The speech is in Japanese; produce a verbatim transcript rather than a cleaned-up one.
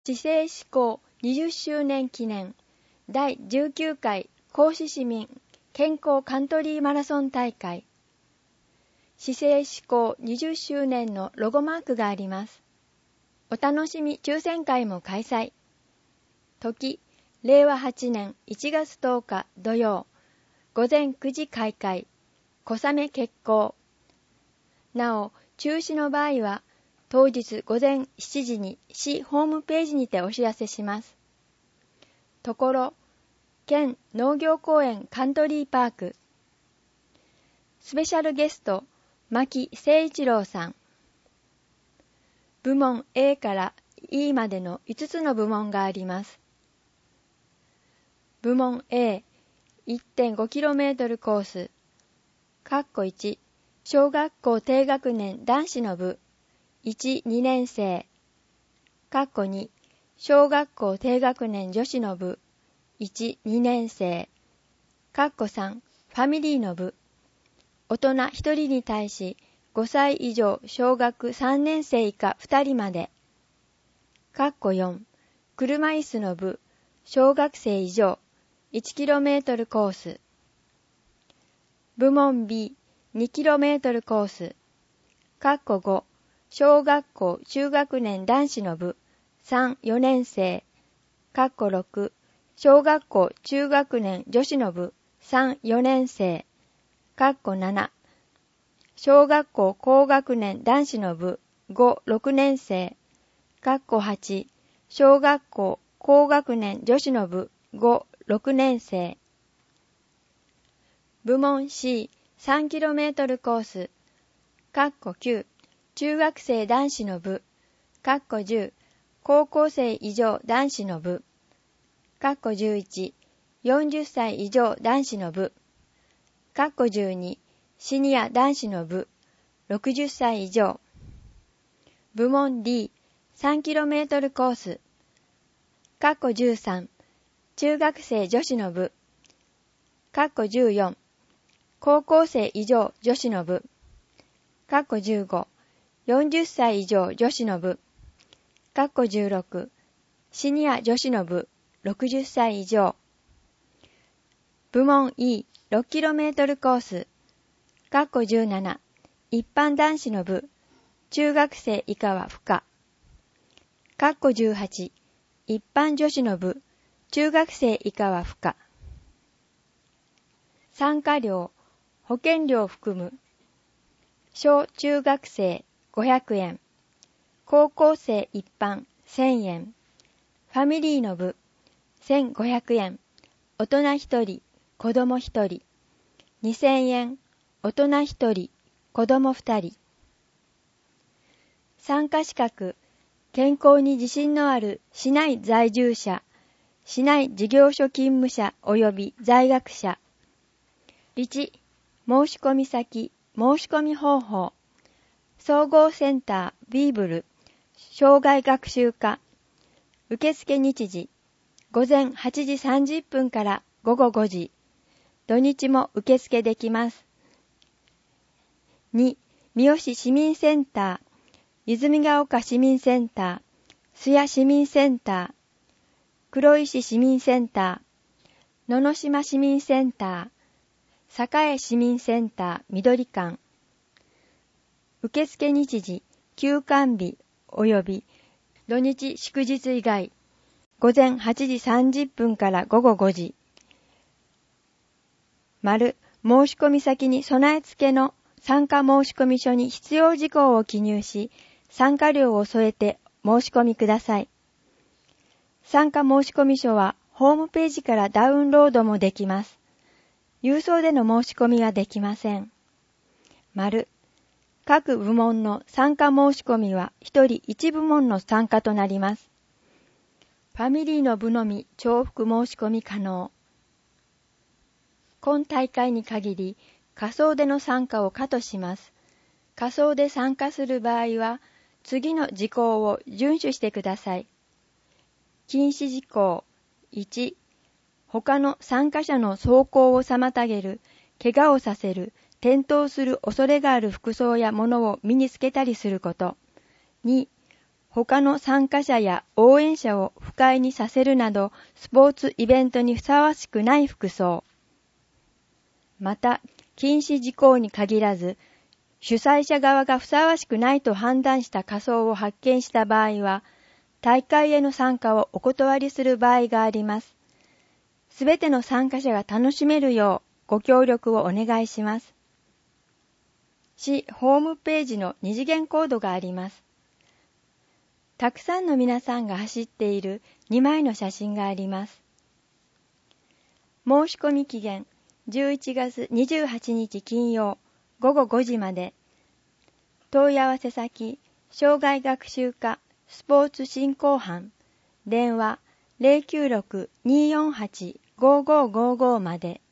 市政施行にじゅっしゅうねん記念だいじゅうきゅうかい甲子市民健康カントリーマラソン大会。市政施行にじゅっしゅうねんのロゴマークがあります。お楽しみ抽選会も開催。時、れいわはちねんいちがつとおか土曜、ごぜんくじ開会、小雨決行。なお、中止の場合は、当日ごぜんしちじに市ホームページにてお知らせします。ところ、県農業公園カントリーパーク。スペシャルゲスト、牧誠一郎さん。部門 A から E までのいつつの部門があります。部門 エー、いってんごキロメートル コース。括弧いち、小学校低学年男子の部。いち、にねんせい。括弧に、小学校低学年女子の部。いち、にねんせい。括弧さん、ファミリーの部。大人ひとりに対し、ごさい以上小学さんねんせい以下ふたりまで。括弧よん、車椅子の部。小学生以上。いちキロメートル コース。部門 B、にキロメートル コース。括弧ご、小学校中学年男子の部。さん、よねんせい。括弧ろく、小学校中学年女子の部。さん、よねんせい。括弧なな、小学校高学年男子の部。ご、ろくねんせい。括弧はち、小学校高学年女子の部。ご、ろくねんせい。部門 C、さんキロメートル コース。括弧きゅう、中学生男子の部。括弧じゅう、高校生以上男子の部。括弧じゅういち、よんじゅっさい以上男子の部。括弧じゅうに、シニア男子の部。ろくじゅっさい以上。部門 D、さんキロメートル コース。括弧じゅうさん、中学生女子の部。括弧じゅうよん、高校生以上女子の部。括弧じゅうご、よんじゅっさい以上女子の部。括弧じゅうろく、シニア女子の部。ろくじゅっさい以上。部門 E、ろくキロメートル コース。括弧じゅうなな、一般男子の部。中学生以下は不可。括弧じゅうはち、一般女子の部。中学生以下は不可。参加料、保険料を含む。小中学生ごひゃくえん。高校生一般せんえん。ファミリーの部せんごひゃくえん。大人ひとり、子供ひとり。にせんえん。大人ひとり、子供ふたり。参加資格、健康に自信のある市内在住者、市内事業所勤務者及び在学者。いち、申し込み先、申し込み方法。総合センタービーブル、障害学習課。受付日時、ごぜんはちじさんじゅっぷんからごごごじ。土日も受付できます。に、三好市民センター、泉ヶ丘市民センター、須谷市民センター、黒石市民センター、野々島市民センター、栄市民センター緑館。受付日時、休館日及び土日祝日以外、ごぜんはちじさんじゅっぷんからごごごじ。丸、申し込み先に備え付けの参加申込書に必要事項を記入し、参加料を添えて申し込みください。参加申込書はホームページからダウンロードもできます。郵送での申し込みはできません。丸、各部門の参加申し込みはひとりいち部門の参加となります。ファミリーの部のみ重複申し込み可能。今大会に限り仮想での参加を可とします。仮想で参加する場合は次の事項を遵守してください。禁止事項いち、他の参加者の走行を妨げる、怪我をさせる、転倒する恐れがある服装や物を身につけたりすること。に、 他の参加者や応援者を不快にさせるなどスポーツイベントにふさわしくない服装。また、禁止事項に限らず、主催者側がふさわしくないと判断した仮装を発見した場合は、大会への参加をお断りする場合があります。すべての参加者が楽しめるようご協力をお願いします。市ホームページの二次元コードがあります。たくさんの皆さんが走っているにまいの写真があります。申し込み期限じゅういちがつにじゅうはちにち金曜ごごごじまで。問い合わせ先、障害学習課スポーツ振興班、電話 ゼロきゅうろく にーよんはち ごーごーごーごーまで。